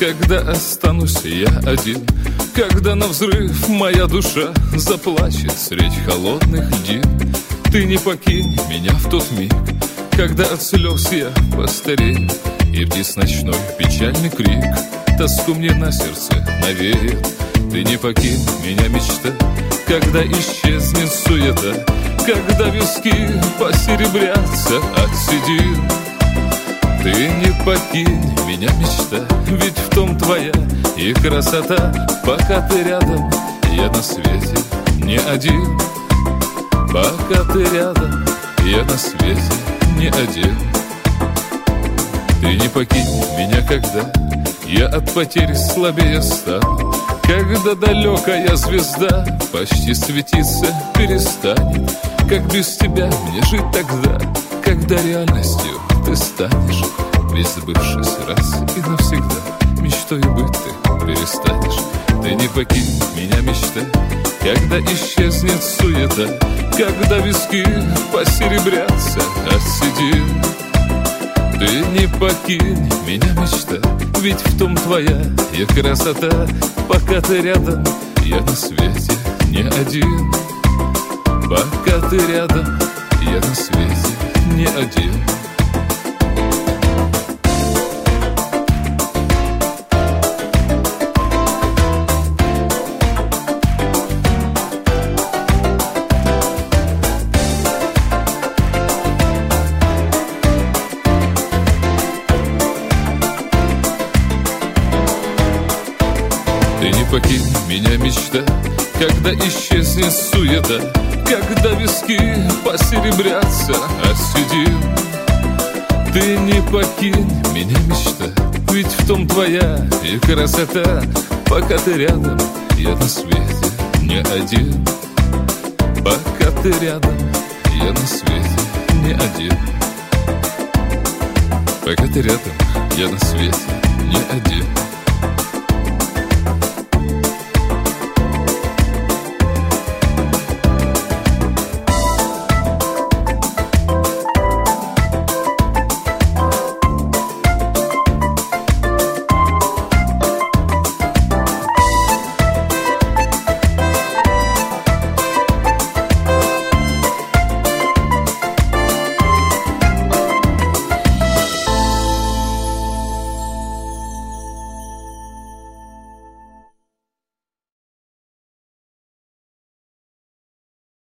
когда останусь я один, когда навзрыв моя душа заплачет средь холодных льдин. Ты не покинь меня в тот миг, когда от слез я постарею, и вниз ночной печальный крик тоску мне на сердце навеет. Ты не покинь меня, мечта, когда исчезнет суета, когда виски посеребрятся от седин. Ты не покинь меня, мечта, ведь в том твоя и красота. Пока ты рядом, я на свете не один. Пока ты рядом, я на свете не один. Ты не покинь меня, когда я от потерь слабее стану, когда далекая звезда почти светиться перестанет. Как без тебя мне жить тогда, когда реальностью ты станешь? Ведь забывшись раз и навсегда, мечтой быть ты перестанешь. Ты не покинь меня, мечта, когда исчезнет суета, когда виски посеребрятся от седин. Ты не покинь меня, мечта, ведь в том твоя и красота. Пока ты рядом, я на свете не один. Пока ты рядом, я на свете не один. Ты не покинь меня, мечта, когда исчезнет суета, когда виски посеребрятся от седин. Ты не покинь меня, мечта, ведь в том твоя и красота. Пока ты рядом, я на свете не один. Пока ты рядом, я на свете не один. Пока ты рядом, я на свете не один.